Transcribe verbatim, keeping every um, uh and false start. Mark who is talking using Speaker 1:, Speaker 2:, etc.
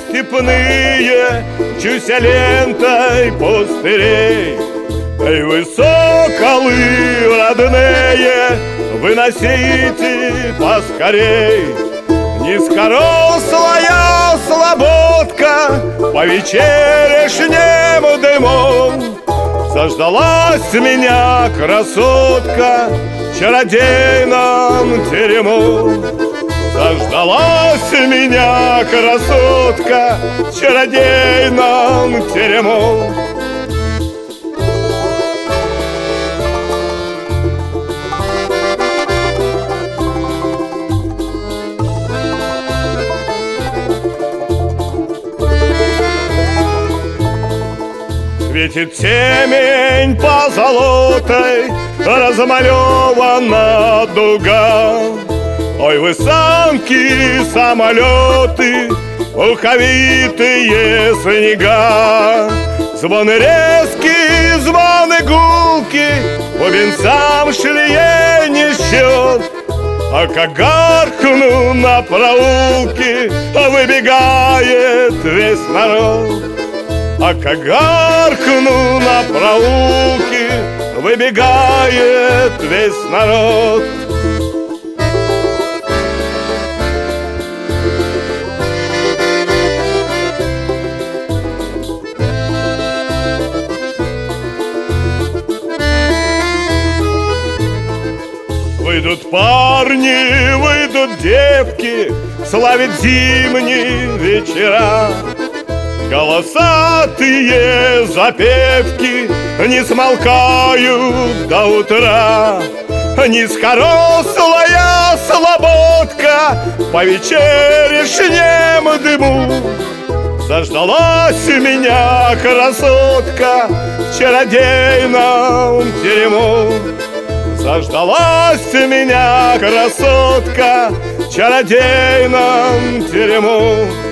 Speaker 1: степные, Мчуся лентой пустырей. Эй, вы, соколы родные, выносите поскорей. Низкорослая слободка по вечерешнему дыму. Заждалась меня красотка в чародейном терему. Заждалась меня красотка в чародейном терему. Светит темень позолотой, размалевана дуга. Ой, вы санки, самолеты, пуховитые снега. Звоны резкие, звоны гулки, бубенцам шлее не счет. А как гаркну на проулке, выбегает весь народ. А как гаркну на проулке, выбегает весь народ. Выйдут парни, выйдут девки, славят зимние вечера. Голосатые запевки не смолкают до утра. Низкорослая слободка по вечерешнему дыму. Заждалась меня красотка в чародейном терему. Заждалась меня красотка в чародейном терему.